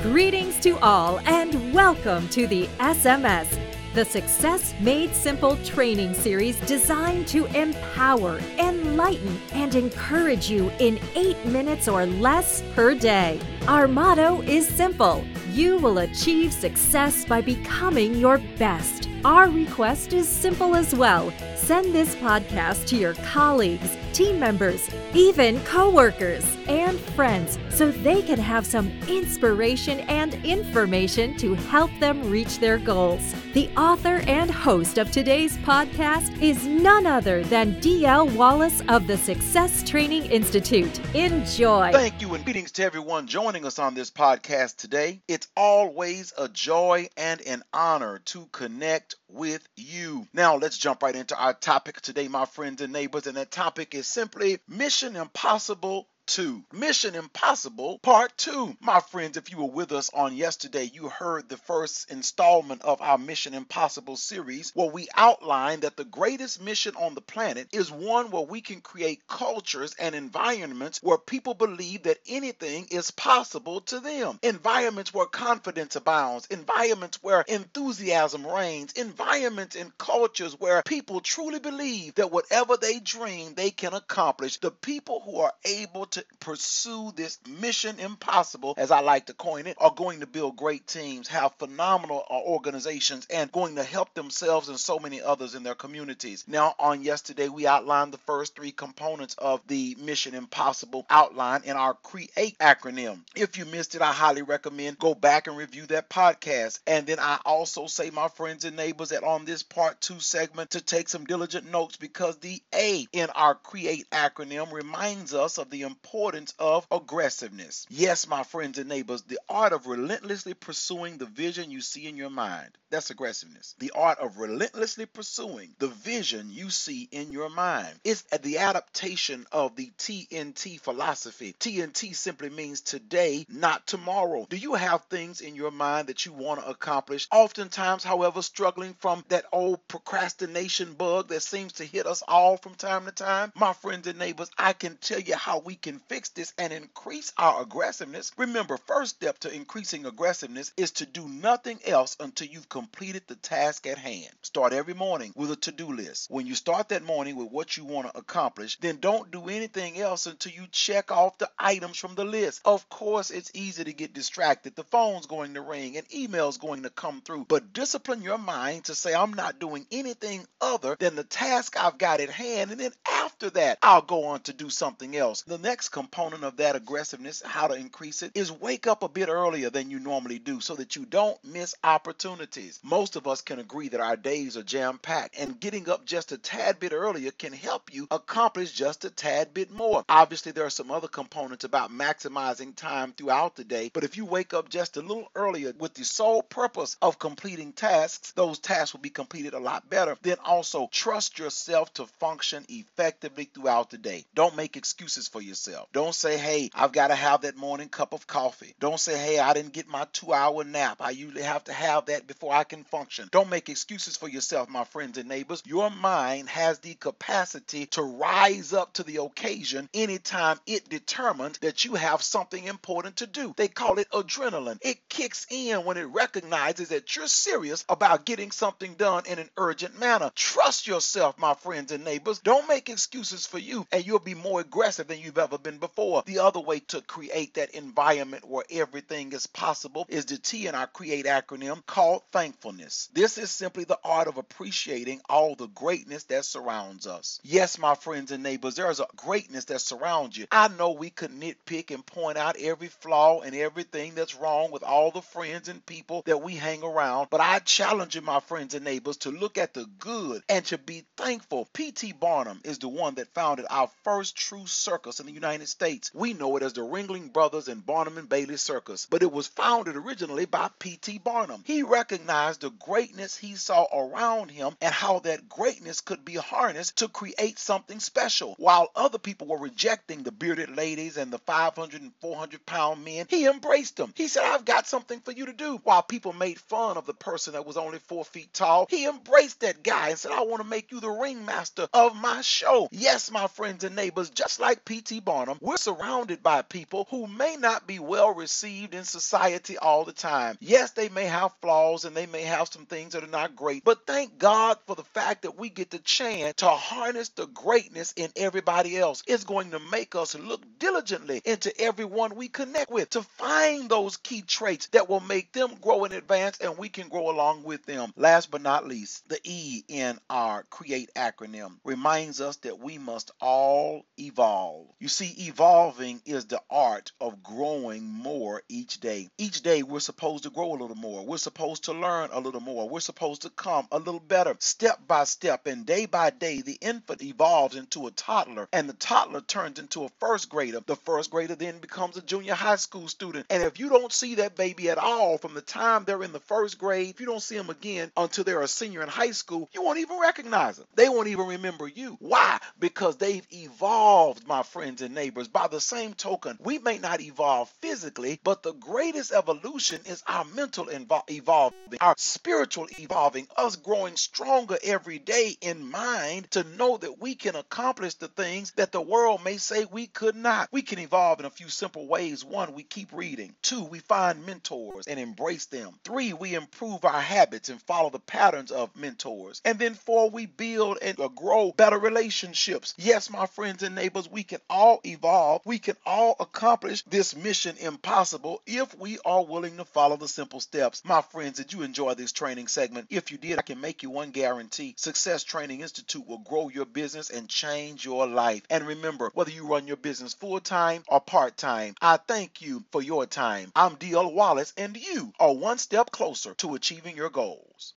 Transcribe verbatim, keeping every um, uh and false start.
Greetings to all and welcome to the S M S, the Success Made Simple training series designed to empower, enlighten, and encourage you in eight minutes or less per day. Our motto is simple: you will achieve success by becoming your best. Our request is simple as well. Send this podcast to your colleagues, team members, even coworkers, and friends so they can have some inspiration and information to help them reach their goals. The author and host of today's podcast is none other than D L Wallace of the Success Training Institute. Enjoy. Thank you, and greetings to everyone joining us on this podcast today. It's always a joy and an honor to connect with you. Now, let's jump right into our topic today, my friends and neighbors, and that topic is simply Mission Impossible two. Mission Impossible Part two. My friends, if you were with us on yesterday, you heard the first installment of our Mission Impossible series, where we outlined that the greatest mission on the planet is one where we can create cultures and environments where people believe that anything is possible to them. Environments where confidence abounds, environments where enthusiasm reigns, environments and cultures where people truly believe that whatever they dream, they can accomplish. The people who are able to pursue this mission impossible, as I like to coin it, are going to build great teams, have phenomenal uh, organizations, and going to help themselves and so many others in their communities. Now, on yesterday, we outlined the first three components of the Mission Impossible outline in our CREATE acronym. If you missed it, I highly recommend go back and review that podcast. And then I also say, my friends and neighbors, that on this part two segment to take some diligent notes, because the A in our CREATE acronym reminds us of the importance importance of aggressiveness. Yes, my friends and neighbors, the art of relentlessly pursuing the vision you see in your mind. That's aggressiveness. The art of relentlessly pursuing the vision you see in your mind. It's the adaptation of the T N T philosophy. T N T simply means today, not tomorrow. Do you have things in your mind that you want to accomplish? Oftentimes, however, struggling from that old procrastination bug that seems to hit us all from time to time. My friends and neighbors, I can tell you how we can fix this and increase our aggressiveness. Remember, first step to increasing aggressiveness is to do nothing else until you've completed the task at hand. Start every morning with a to-do list. When you start that morning with what you want to accomplish, then don't do anything else until you check off the items from the list. Of course, it's easy to get distracted. The phone's going to ring and emails going to come through, but discipline your mind to say, I'm not doing anything other than the task I've got at hand, and then after that, I'll go on to do something else. The next component of that aggressiveness, how to increase it, is wake up a bit earlier than you normally do so that you don't miss opportunities. Most of us can agree that our days are jam-packed, and getting up just a tad bit earlier can help you accomplish just a tad bit more. Obviously, there are some other components about maximizing time throughout the day, but if you wake up just a little earlier with the sole purpose of completing tasks, those tasks will be completed a lot better. Then also trust yourself to function effectively throughout the day. Don't make excuses for yourself. Don't say, hey, I've got to have that morning cup of coffee. Don't say, hey, I didn't get my two-hour nap. I usually have to have that before I can function. Don't make excuses for yourself, my friends and neighbors. Your mind has the capacity to rise up to the occasion anytime it determines that you have something important to do. They call it adrenaline. It kicks in when it recognizes that you're serious about getting something done in an urgent manner. Trust yourself, my friends and neighbors. Don't make excuses for you, and you'll be more aggressive than you've ever been before. The other way to create that environment where everything is possible is the T in our CREATE acronym called thankfulness. This is simply the art of appreciating all the greatness that surrounds us. Yes, my friends and neighbors, there is a greatness that surrounds you. I know we could nitpick and point out every flaw and everything that's wrong with all the friends and people that we hang around, but I challenge you, my friends and neighbors, to look at the good and to be thankful. P T Barnum is the one that founded our first true circus in the United States. We know it as the Ringling Brothers and Barnum and Bailey Circus, but it was founded originally by P T Barnum. He recognized the greatness he saw around him and how that greatness could be harnessed to create something special. While other people were rejecting the bearded ladies and the five hundred and four hundred pound men, he embraced them. He said, I've got something for you to do. While people made fun of the person that was only four feet tall, he embraced that guy and said, I want to make you the ringmaster of my show. Yes, my friends and neighbors, just like P T Barnum, on them. We're surrounded by people who may not be well received in society all the time. Yes, they may have flaws and they may have some things that are not great, but thank God for the fact that we get the chance to harness the greatness in everybody else. It's going to make us look diligently into everyone we connect with to find those key traits that will make them grow and advance, and we can grow along with them. Last but not least, the E in our CREATE acronym reminds us that we must all evolve. You see, evolving is the art of growing more each day. Each day we're supposed to grow a little more. We're supposed to learn a little more. We're supposed to come a little better step by step, and day by day the infant evolves into a toddler, and the toddler turns into a first grader. The first grader then becomes a junior high school student, and if you don't see that baby at all from the time they're in the first grade, if you don't see them again until they're a senior in high school, you won't even recognize them. They won't even remember you. Why? Because they've evolved, my friends and neighbors. By the same token, we may not evolve physically, but the greatest evolution is our mental invo- evolving, our spiritual evolving, us growing stronger every day in mind to know that we can accomplish the things that the world may say we could not. We can evolve in a few simple ways. One, we keep reading. Two, we find mentors and embrace them. Three, we improve our habits and follow the patterns of mentors. And then four, we build and grow better relationships. Yes, my friends and neighbors, we can all evolve. We can all accomplish this mission impossible if we are willing to follow the simple steps. My friends, did you enjoy this training segment? If you did, I can make you one guarantee. Success Training Institute will grow your business and change your life. And remember, whether you run your business full-time or part-time, I thank you for your time. I'm D L Wallace, and you are one step closer to achieving your goals.